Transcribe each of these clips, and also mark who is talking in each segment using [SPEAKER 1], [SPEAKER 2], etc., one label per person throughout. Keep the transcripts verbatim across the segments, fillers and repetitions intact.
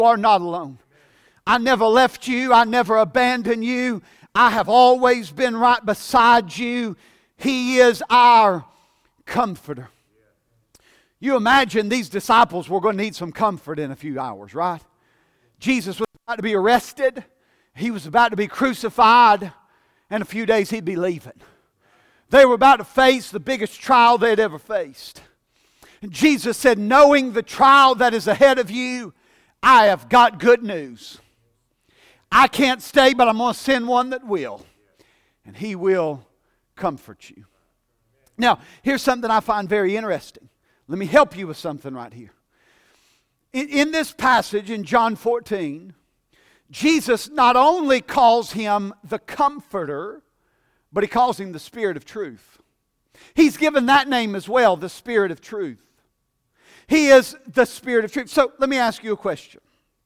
[SPEAKER 1] You are not alone. I never left you. I never abandoned you. I have always been right beside you. He is our comforter. You imagine these disciples were going to need some comfort in a few hours, right? Jesus was about to be arrested. He was about to be crucified. In a few days he'd be leaving. They were about to face the biggest trial they'd ever faced. And Jesus said, knowing the trial that is ahead of you, I have got good news. I can't stay, but I'm going to send one that will. And He will comfort you. Now, here's something I find very interesting. Let me help you with something right here. In, in this passage in John fourteen, Jesus not only calls Him the Comforter, but He calls Him the Spirit of Truth. He's given that name as well, the Spirit of Truth. He is the Spirit of Truth. So let me ask you a question.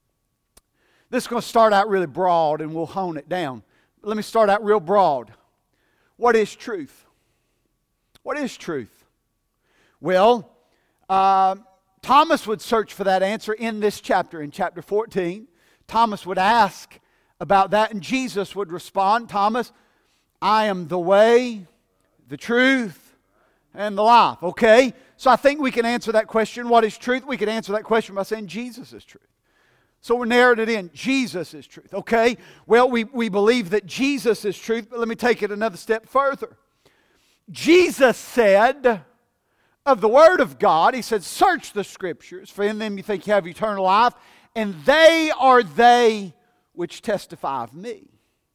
[SPEAKER 1] This is going to start out really broad and we'll hone it down. But let me start out real broad. What is truth? What is truth? Well, uh, Thomas would search for that answer in this chapter, in chapter fourteen. Thomas would ask about that and Jesus would respond, Thomas, I am the way, the truth, and the life. Okay? So I think we can answer that question. What is truth? We can answer that question by saying Jesus is truth. So we're narrowing it in. Jesus is truth. Okay? Well, we, we believe that Jesus is truth, but let me take it another step further. Jesus said of the Word of God, He said, search the Scriptures, for in them you think you have eternal life, and they are they which testify of me.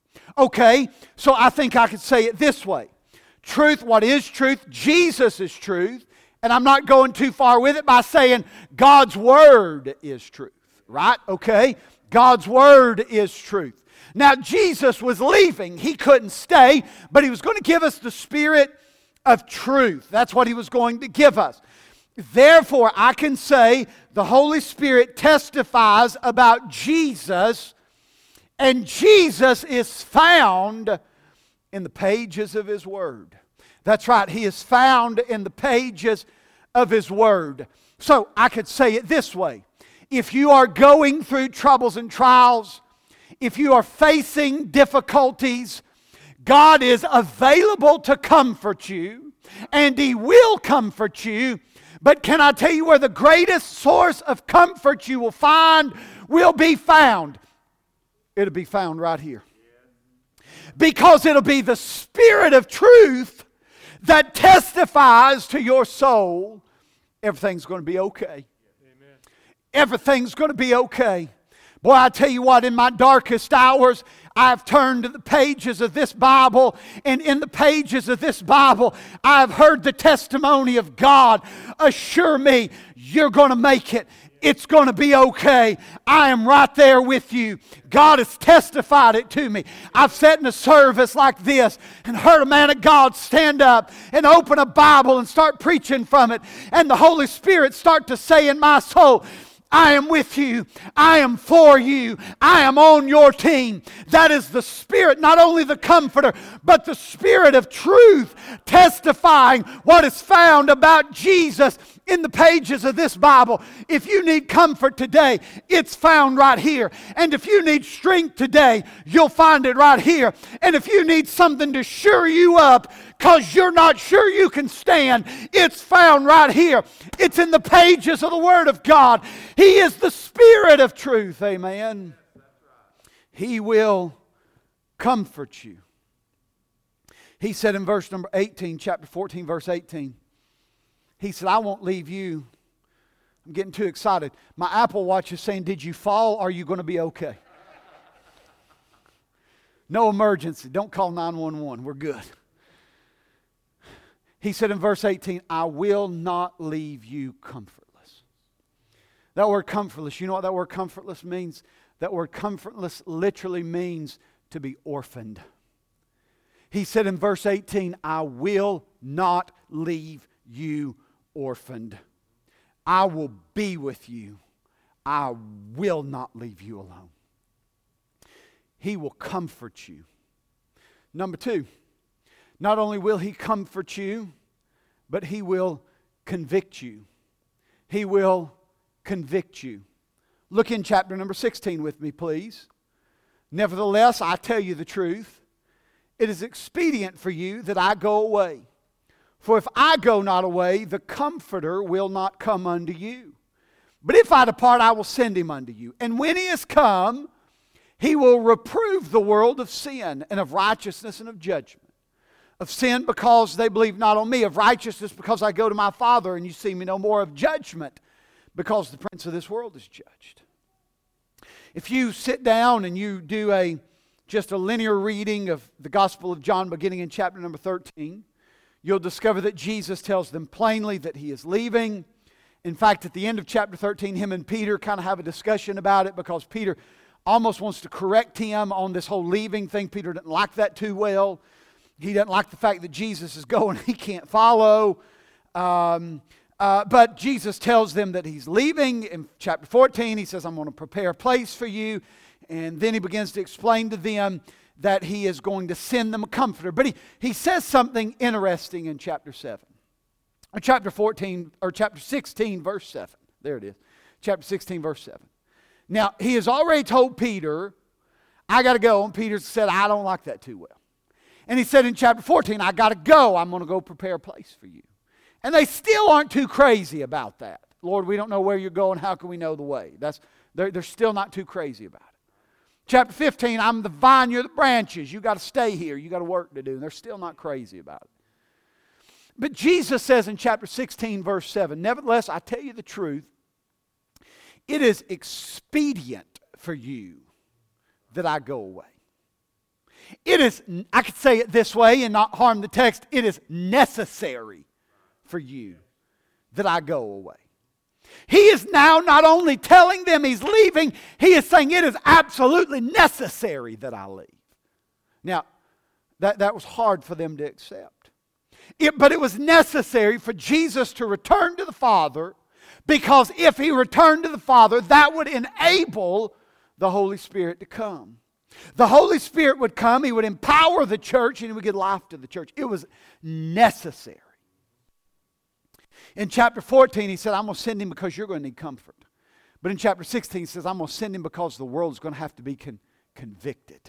[SPEAKER 1] Okay, so I think I could say it this way. Truth, what is truth? Jesus is truth. And I'm not going too far with it by saying God's Word is truth. Right? Okay? God's Word is truth. Now, Jesus was leaving. He couldn't stay, but He was going to give us the Spirit of truth. That's what He was going to give us. Therefore, I can say the Holy Spirit testifies about Jesus, and Jesus is found in the pages of His Word. That's right, He is found in the pages of His Word. So, I could say it this way. If you are going through troubles and trials, if you are facing difficulties, God is available to comfort you, and He will comfort you. But can I tell you where the greatest source of comfort you will find will be found? It'll be found right here. Because it'll be the Spirit of truth that testifies to your soul, everything's going to be okay. Amen. Everything's going to be okay. Boy, I tell you what, in my darkest hours, I've turned to the pages of this Bible, and in the pages of this Bible, I've heard the testimony of God assure me, you're going to make it. It's going to be okay. I am right there with you. God has testified it to me. I've sat in a service like this and heard a man of God stand up and open a Bible and start preaching from it. And the Holy Spirit start to say in my soul, I am with you. I am for you. I am on your team. That is the Spirit, not only the Comforter, but the Spirit of truth testifying what is found about Jesus in the pages of this Bible. If you need comfort today, it's found right here. And if you need strength today, you'll find it right here. And if you need something to sure you up because you're not sure you can stand, it's found right here. It's in the pages of the Word of God. He is the Spirit of truth. Amen. He will comfort you. He said in verse number eighteen, chapter fourteen, verse eighteen, He said, I won't leave you. I'm getting too excited. My Apple Watch is saying, did you fall? Are you going to be okay? No emergency. Don't call nine one one. We're good. He said in verse eighteen, I will not leave you comfortless. That word comfortless, you know what that word comfortless means? That word comfortless literally means to be orphaned. He said in verse eighteen, I will not leave you orphaned. I will be with you. I will not leave you alone. He will comfort you. Number two, not only will He comfort you, but He will convict you. He will convict you. Look in chapter number sixteen with me, please. Nevertheless, I tell you the truth. It is expedient for you that I go away. For if I go not away, the Comforter will not come unto you. But if I depart, I will send him unto you. And when he is come, he will reprove the world of sin and of righteousness and of judgment. Of sin because they believe not on me. Of righteousness because I go to my Father and you see me no more. Of judgment because the prince of this world is judged. If you sit down and you do a just a linear reading of the Gospel of John beginning in chapter number thirteen, you'll discover that Jesus tells them plainly that he is leaving. In fact, at the end of chapter thirteen, him and Peter kind of have a discussion about it because Peter almost wants to correct him on this whole leaving thing. Peter didn't like that too well. He doesn't like the fact that Jesus is going, he can't follow. Um, uh, but Jesus tells them that he's leaving. In chapter fourteen, he says, I'm going to prepare a place for you. And then he begins to explain to them that he is going to send them a comforter. But he, he says something interesting in chapter seven. Or chapter fourteen, or chapter sixteen, verse seven. There it is. Chapter sixteen, verse seven. Now, he has already told Peter, I got to go. And Peter said, I don't like that too well. And he said in chapter fourteen, I got to go. I'm going to go prepare a place for you. And they still aren't too crazy about that. Lord, we don't know where you're going. How can we know the way? That's they're, they're still not too crazy about it. Chapter fifteen, I'm the vine, you're the branches. You got to stay here. You got a work to do. And they're still not crazy about it. But Jesus says in chapter sixteen, verse seven, nevertheless, I tell you the truth, it is expedient for you that I go away. It is, I could say it this way and not harm the text, it is necessary for you that I go away. He is now not only telling them he's leaving, he is saying it is absolutely necessary that I leave. Now, that, that was hard for them to accept. It, but it was necessary for Jesus to return to the Father, because if he returned to the Father, that would enable the Holy Spirit to come. The Holy Spirit would come, he would empower the church, and he would give life to the church. It was necessary. In chapter fourteen, he said, I'm going to send him because you're going to need comfort. But in chapter sixteen, he says, I'm going to send him because the world is going to have to be con- convicted.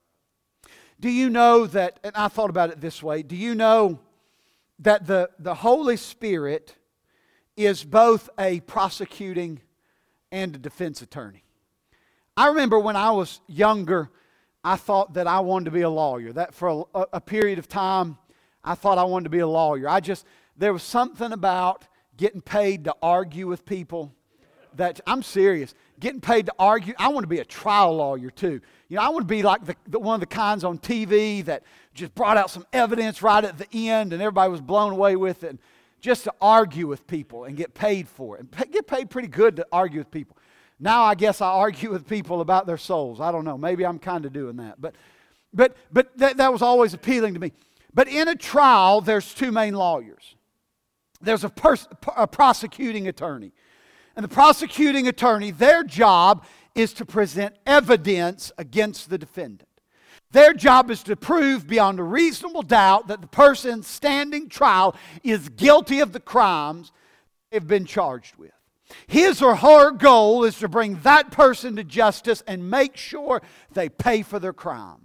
[SPEAKER 1] Do you know that, and I thought about it this way, do you know that the, the Holy Spirit is both a prosecuting and a defense attorney? I remember when I was younger, I thought that I wanted to be a lawyer. That for a, a period of time, I thought I wanted to be a lawyer. I just, there was something about getting paid to argue with people that, I'm serious, getting paid to argue. I want to be a trial lawyer too. You know, I want to be like the, the, one of the kinds on T V that just brought out some evidence right at the end and everybody was blown away with it. And just to argue with people and get paid for it. And pay, get paid pretty good to argue with people. Now I guess I argue with people about their souls. I don't know. Maybe I'm kind of doing that. But but but that, that was always appealing to me. But in a trial, there's two main lawyers. There's a, pers- a prosecuting attorney. And the prosecuting attorney, their job is to present evidence against the defendant. Their job is to prove beyond a reasonable doubt that the person standing trial is guilty of the crimes they've been charged with. His or her goal is to bring that person to justice and make sure they pay for their crimes.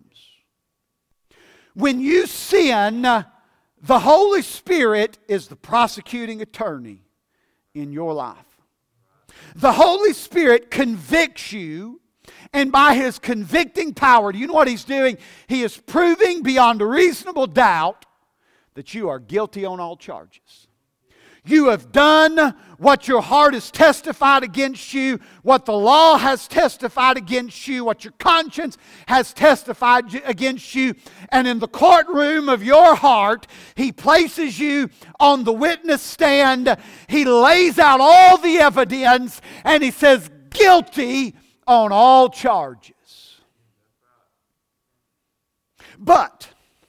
[SPEAKER 1] When you sin, the Holy Spirit is the prosecuting attorney in your life. The Holy Spirit convicts you, and by His convicting power, do you know what He's doing? He is proving beyond a reasonable doubt that you are guilty on all charges. You have done what your heart has testified against you, what the law has testified against you, what your conscience has testified against you. And in the courtroom of your heart, He places you on the witness stand. He lays out all the evidence and He says, guilty on all charges. But,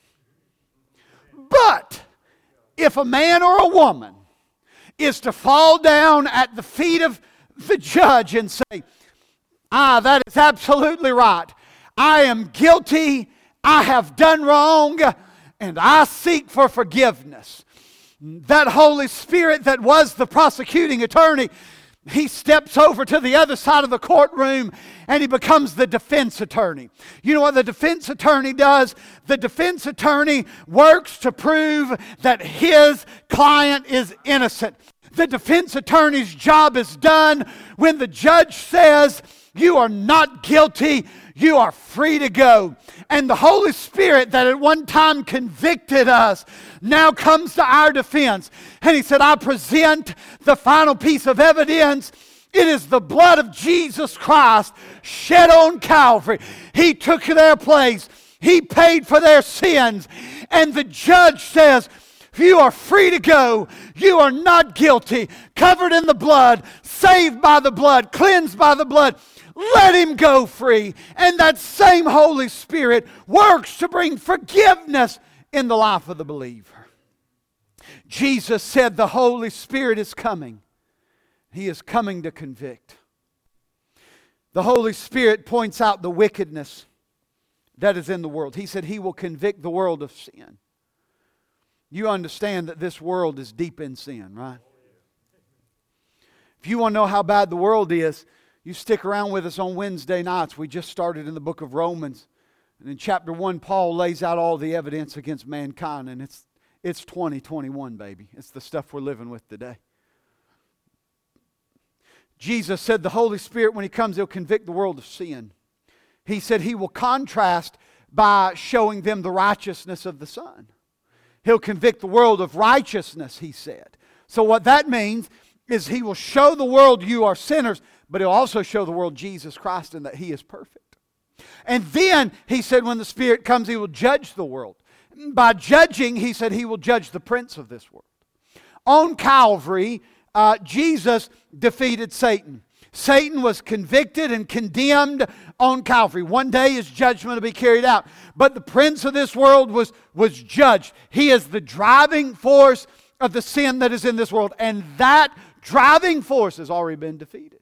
[SPEAKER 1] but, if a man or a woman is to fall down at the feet of the judge and say, ah, that is absolutely right. I am guilty. I have done wrong. And I seek for forgiveness. That Holy Spirit that was the prosecuting attorney, he steps over to the other side of the courtroom and he becomes the defense attorney. You know what the defense attorney does? The defense attorney works to prove that his client is innocent. The defense attorney's job is done when the judge says, "You are not guilty, you are free to go." And the Holy Spirit that at one time convicted us now comes to our defense. And he said, "I present the final piece of evidence. It is the blood of Jesus Christ shed on Calvary. He took their place. He paid for their sins." And the judge says, "You are free to go. You are not guilty. Covered in the blood, saved by the blood, cleansed by the blood. Let him go free." And that same Holy Spirit works to bring forgiveness in the life of the believer. Jesus said the Holy Spirit is coming. He is coming to convict. The Holy Spirit points out the wickedness that is in the world. He said He will convict the world of sin. You understand that this world is deep in sin, right? If you want to know how bad the world is, you stick around with us on Wednesday nights. We just started in the book of Romans. And in chapter one, Paul lays out all the evidence against mankind. And it's, it's twenty twenty-one, baby. It's the stuff we're living with today. Jesus said the Holy Spirit, when He comes, He'll convict the world of sin. He said He will contrast by showing them the righteousness of the Son. He'll convict the world of righteousness, He said. So what that means is He will show the world you are sinners, but He'll also show the world Jesus Christ and that He is perfect. And then He said when the Spirit comes, He will judge the world. By judging, He said He will judge the prince of this world. On Calvary, uh, Jesus defeated Satan. Satan was convicted and condemned on Calvary. One day his judgment will be carried out. But the prince of this world was, was judged. He is the driving force of the sin that is in this world. And that driving force has already been defeated.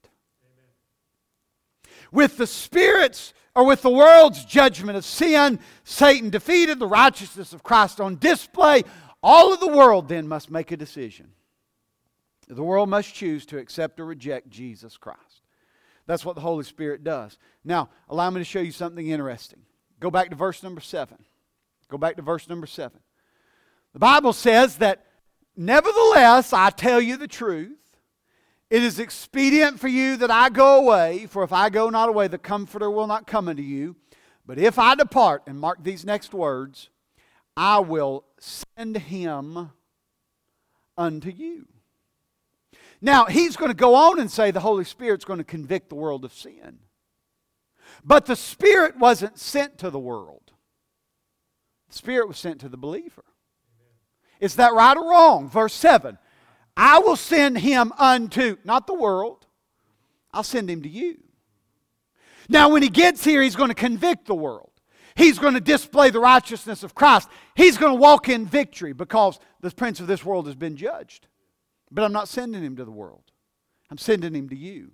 [SPEAKER 1] Amen. With the Spirit's, or with the world's judgment of sin, Satan defeated, the righteousness of Christ on display, all of the world then must make a decision. The world must choose to accept or reject Jesus Christ. That's what the Holy Spirit does. Now, allow me to show you something interesting. Go back to verse number seven. Go back to verse number seven. The Bible says that, "Nevertheless, I tell you the truth. It is expedient for you that I go away, for if I go not away, the Comforter will not come unto you. But if I depart," and mark these next words, "I will send Him unto you." Now, he's going to go on and say the Holy Spirit's going to convict the world of sin. But the Spirit wasn't sent to the world. The Spirit was sent to the believer. Is that right or wrong? Verse seven. "I will send Him unto," not the world. "I'll send Him to you." Now, when He gets here, He's going to convict the world. He's going to display the righteousness of Christ. He's going to walk in victory because the prince of this world has been judged. But I'm not sending Him to the world. I'm sending Him to you.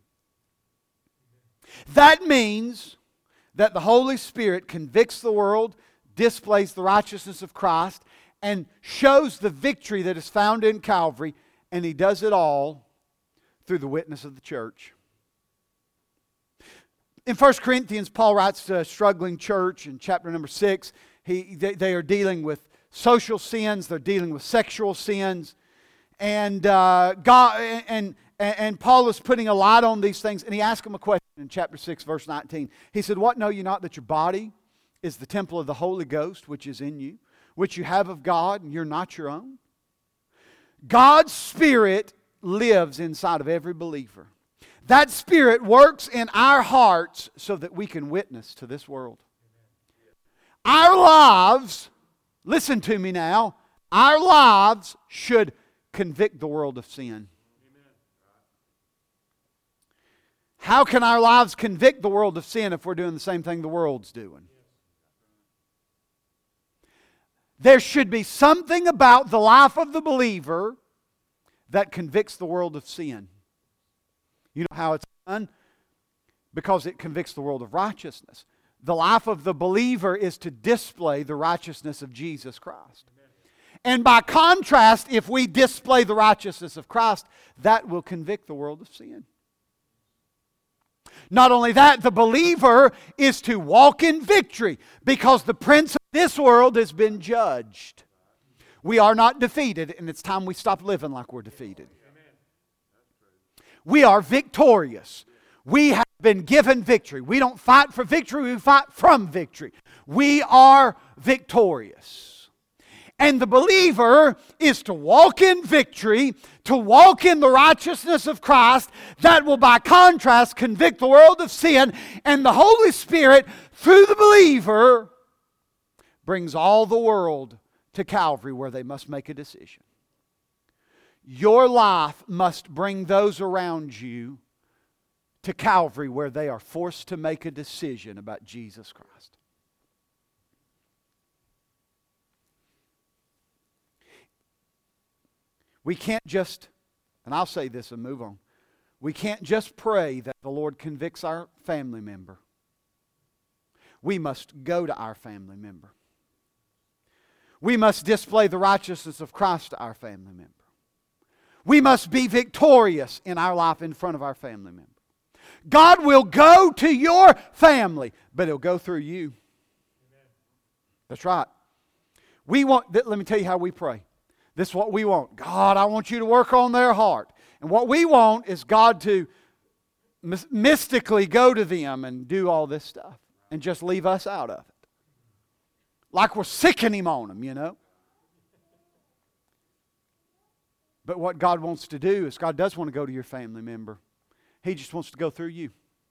[SPEAKER 1] That means that the Holy Spirit convicts the world, displays the righteousness of Christ, and shows the victory that is found in Calvary, and He does it all through the witness of the church. In First Corinthians, Paul writes to a struggling church in chapter number six. He, they, they are dealing with social sins. They're dealing with sexual sins. And uh, God and, and and Paul is putting a light on these things, and he asked him a question in chapter six, verse nineteen. He said, "What know you not that your body is the temple of the Holy Ghost, which is in you, which you have of God, and you're not your own?" God's Spirit lives inside of every believer. That Spirit works in our hearts so that we can witness to this world. Our lives, listen to me now, our lives should convict the world of sin. How can our lives convict the world of sin if we're doing the same thing the world's doing? There should be something about the life of the believer that convicts the world of sin. You know how it's done? Because it convicts the world of righteousness. The life of the believer is to display the righteousness of Jesus Christ. And by contrast, if we display the righteousness of Christ, that will convict the world of sin. Not only that, the believer is to walk in victory because the prince of this world has been judged. We are not defeated, and it's time we stop living like we're defeated. We are victorious. We have been given victory. We don't fight for victory, we fight from victory. We are victorious. And the believer is to walk in victory, to walk in the righteousness of Christ that will by contrast convict the world of sin, and the Holy Spirit through the believer brings all the world to Calvary where they must make a decision. Your life must bring those around you to Calvary where they are forced to make a decision about Jesus Christ. We can't just, and I'll say this and move on, we can't just pray that the Lord convicts our family member. We must go to our family member. We must display the righteousness of Christ to our family member. We must be victorious in our life in front of our family member. God will go to your family, but He'll go through you. That's right. We want, let me tell you how we pray. This is what we want. God, I want you to work on their heart. And what we want is God to mystically go to them and do all this stuff and just leave us out of it. Like we're sicking Him on them, you know. But what God wants to do is God does want to go to your family member. He just wants to go through you.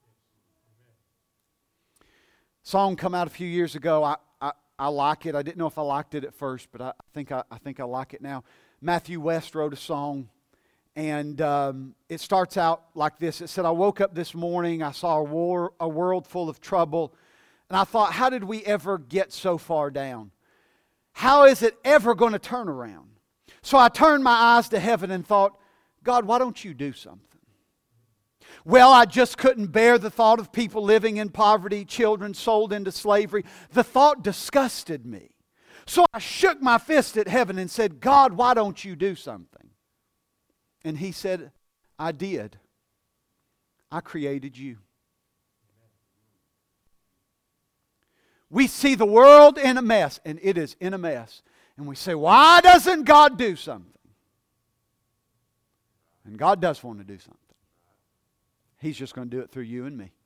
[SPEAKER 1] Song come out a few years ago. I, I, I like it. I didn't know if I liked it at first, but I think I, I think I like it now. Matthew West wrote a song, and um, it starts out like this. It said, I woke up this morning, I saw a, war, a world full of trouble, and I thought, how did we ever get so far down? How is it ever going to turn around? So I turned my eyes to heaven and thought, God, why don't you do something? Well, I just couldn't bear the thought of people living in poverty, children sold into slavery. The thought disgusted me. So I shook my fist at heaven and said, God, why don't you do something? And He said, I did. I created you. We see the world in a mess, and it is in a mess. And we say, why doesn't God do something? And God does want to do something. He's just going to do it through you and me.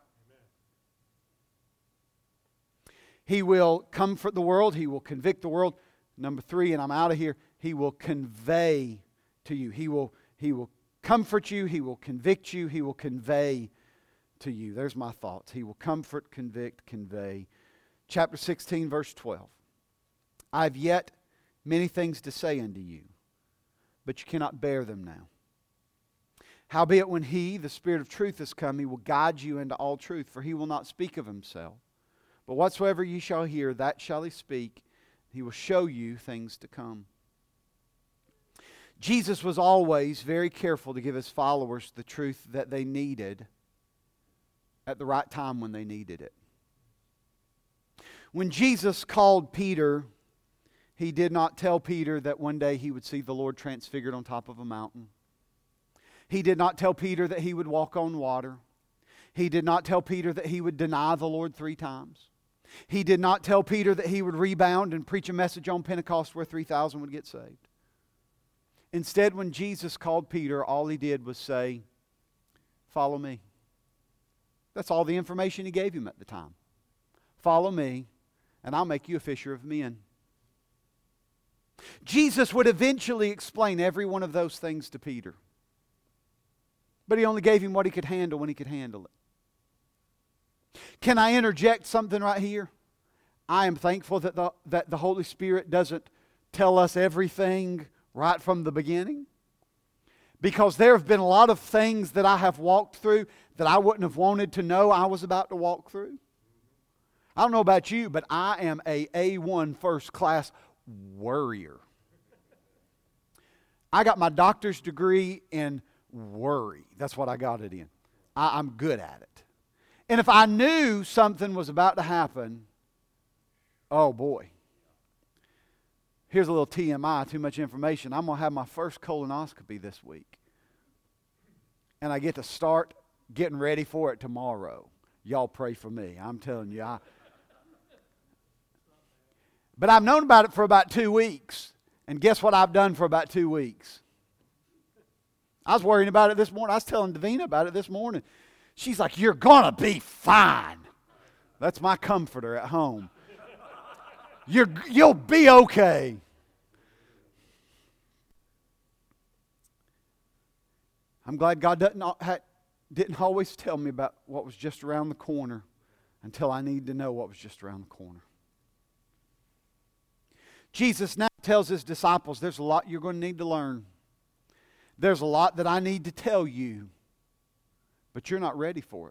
[SPEAKER 1] He will comfort the world. He will convict the world. Number three, and I'm out of here, He will convey to you. He will, he will comfort you. He will convict you. He will convey to you. There's my thoughts. He will comfort, convict, convey. Chapter sixteen, verse twelve. I have yet many things to say unto you, but you cannot bear them now. Howbeit when He, the Spirit of truth, is come, He will guide you into all truth, for He will not speak of Himself. But whatsoever ye shall hear, that shall He speak. He will show you things to come. Jesus was always very careful to give His followers the truth that they needed at the right time when they needed it. When Jesus called Peter, He did not tell Peter that one day he would see the Lord transfigured on top of a mountain. He did not tell Peter that he would walk on water. He did not tell Peter that he would deny the Lord three times. He did not tell Peter that he would rebound and preach a message on Pentecost where three thousand would get saved. Instead, when Jesus called Peter, all He did was say, follow me. That's all the information He gave him at the time. Follow me, and I'll make you a fisher of men. Jesus would eventually explain every one of those things to Peter. But He only gave him what he could handle when he could handle it. Can I interject something right here? I am thankful that the, that the Holy Spirit doesn't tell us everything right from the beginning. Because there have been a lot of things that I have walked through that I wouldn't have wanted to know I was about to walk through. I don't know about you, but I am a A one first class worrier. I got my doctor's degree in worry. That's what I got it in. I, I'm good at it. And if I knew something was about to happen, oh boy. Here's a little T M I, too much information. I'm going to have my first colonoscopy this week. And I get to start getting ready for it tomorrow. Y'all pray for me. I'm telling you. I, but I've known about it for about two weeks. And guess what I've done for about two weeks? I was worrying about it this morning. I was telling Davina about it this morning. She's like, you're going to be fine. That's my comforter at home. You're, you'll be okay. I'm glad God doesn't, didn't always tell me about what was just around the corner until I need to know what was just around the corner. Jesus now tells His disciples, there's a lot you're going to need to learn. There's a lot that I need to tell you, but you're not ready for it.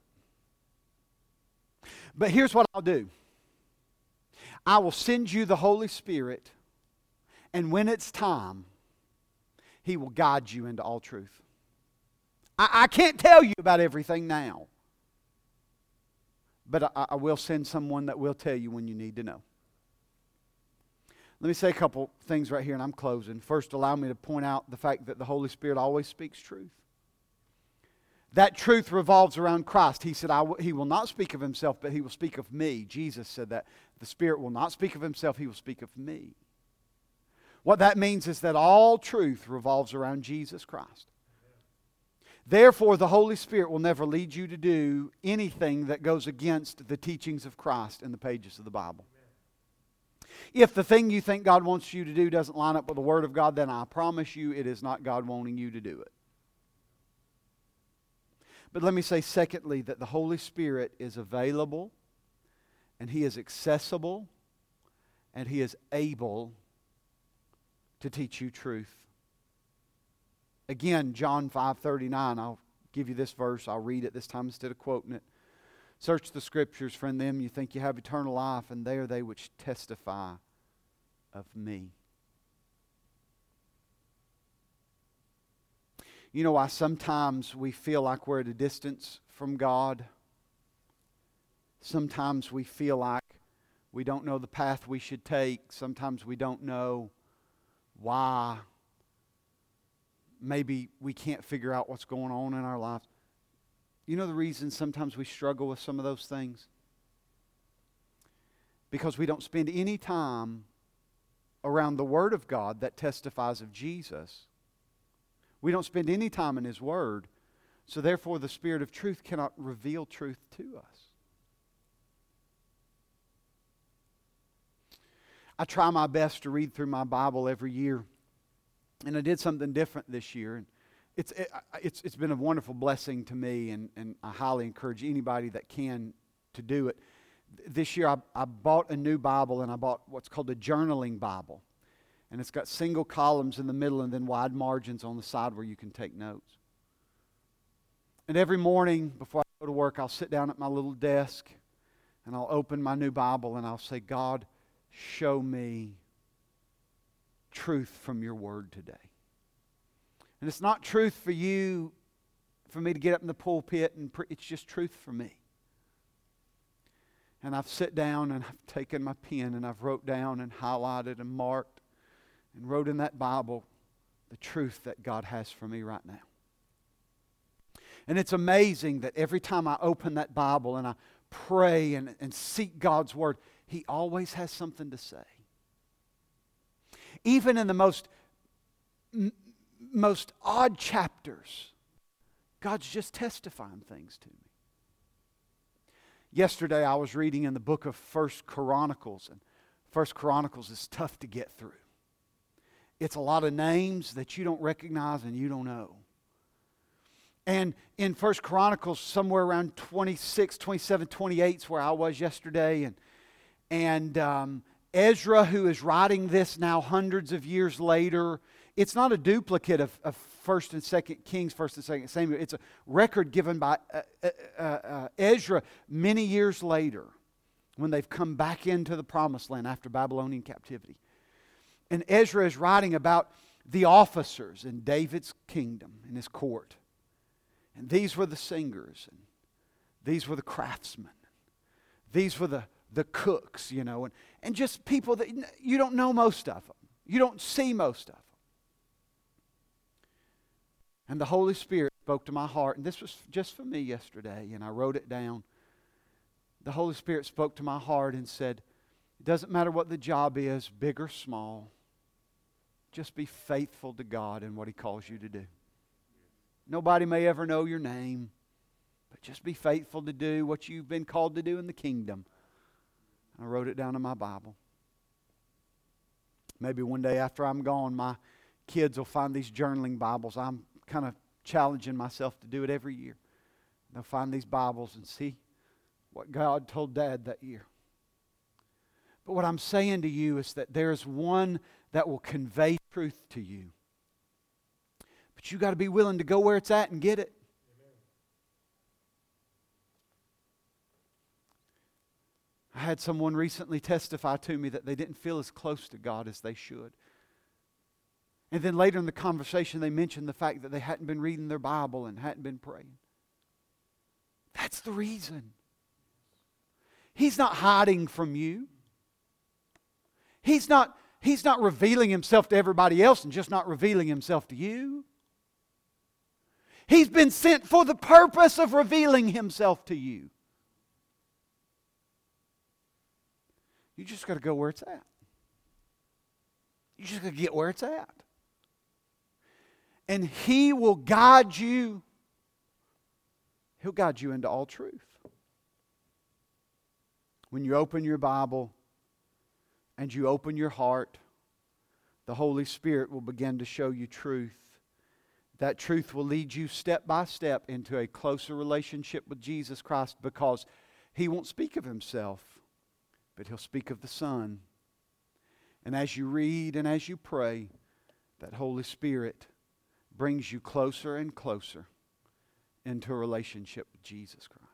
[SPEAKER 1] But here's what I'll do. I will send you the Holy Spirit, and when it's time, He will guide you into all truth. I, I can't tell you about everything now, but I, I will send someone that will tell you when you need to know. Let me say a couple things right here, and I'm closing. First, allow me to point out the fact that the Holy Spirit always speaks truth. That truth revolves around Christ. He said, I w- He will not speak of Himself, but He will speak of me. Jesus said that. The Spirit will not speak of Himself, He will speak of me. What that means is that all truth revolves around Jesus Christ. Therefore, the Holy Spirit will never lead you to do anything that goes against the teachings of Christ in the pages of the Bible. If the thing you think God wants you to do doesn't line up with the Word of God, then I promise you it is not God wanting you to do it. But let me say, secondly, that the Holy Spirit is available, and He is accessible, and He is able to teach you truth. Again, John five thirty-nine, I'll give you this verse. I'll read it this time instead of quoting it. Search the Scriptures, for in them you think you have eternal life, and they are they which testify of me. You know why sometimes we feel like we're at a distance from God? Sometimes we feel like we don't know the path we should take. Sometimes we don't know why. Maybe we can't figure out what's going on in our lives. You know the reason sometimes we struggle with some of those things? Because we don't spend any time around the Word of God that testifies of Jesus. We don't spend any time in His Word. So therefore the Spirit of truth cannot reveal truth to us. I try my best to read through my Bible every year. And I did something different this year. And It's, it, it's, it's been a wonderful blessing to me, and, and I highly encourage anybody that can to do it. This year I, I bought a new Bible, and I bought what's called a journaling Bible. And it's got single columns in the middle and then wide margins on the side where you can take notes. And every morning before I go to work, I'll sit down at my little desk, and I'll open my new Bible, and I'll say, God, show me truth from your Word today. And it's not truth for you, for me to get up in the pulpit, and pre- it's just truth for me. And I've sat down and I've taken my pen and I've wrote down and highlighted and marked and wrote in that Bible the truth that God has for me right now. And it's amazing that every time I open that Bible and I pray and, and seek God's Word, He always has something to say. Even in the most... M- most odd chapters, God's just testifying things to me. Yesterday I was reading in the book of First Chronicles, and First Chronicles is tough to get through. It's a lot of names that you don't recognize and you don't know. And in First Chronicles, somewhere around twenty-six, twenty-seven, twenty-eight is where I was yesterday, and and um, Ezra, who is writing this now hundreds of years later, it's not a duplicate of, of First and Second Kings, First and Second Samuel. It's a record given by uh, uh, uh, Ezra many years later, when they've come back into the Promised Land after Babylonian captivity. And Ezra is writing about the officers in David's kingdom, in his court. And these were the singers, and these were the craftsmen, these were the, the cooks, you know, and, and just people that you don't know most of them. You don't see most of them. And the Holy Spirit spoke to my heart, and this was just for me yesterday, and I wrote it down. The Holy Spirit spoke to my heart and said, it doesn't matter what the job is, big or small, just be faithful to God in what He calls you to do. Nobody may ever know your name, but just be faithful to do what you've been called to do in the kingdom. I wrote it down in my Bible. Maybe one day after I'm gone, my kids will find these journaling Bibles. I'm kind of challenging myself to do it every year. They'll find these Bibles and see what God told Dad that year. But what I'm saying to you is that there's one that will convey truth to you. But you got to be willing to go where it's at and get it. I had someone recently testify to me that they didn't feel as close to God as they should. And then later in the conversation they mentioned the fact that they hadn't been reading their Bible and hadn't been praying. That's the reason. He's not hiding from you. He's not, he's not revealing Himself to everybody else and just not revealing Himself to you. He's been sent for the purpose of revealing Himself to you. You just got to go where it's at. You just got to get where it's at. And He will guide you. He'll guide you into all truth. When you open your Bible and you open your heart, the Holy Spirit will begin to show you truth. That truth will lead you step by step into a closer relationship with Jesus Christ, because He won't speak of Himself, but He'll speak of the Son. And as you read and as you pray, that Holy Spirit brings you closer and closer into a relationship with Jesus Christ.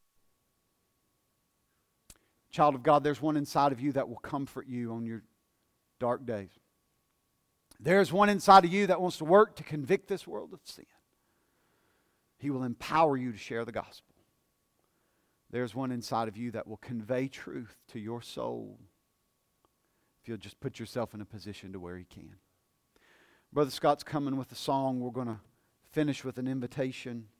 [SPEAKER 1] Child of God, there's one inside of you that will comfort you on your dark days. There's one inside of you that wants to work to convict this world of sin. He will empower you to share the gospel. There's one inside of you that will convey truth to your soul if you'll just put yourself in a position to where He can. Brother Scott's coming with a song. We're going to finish with an invitation.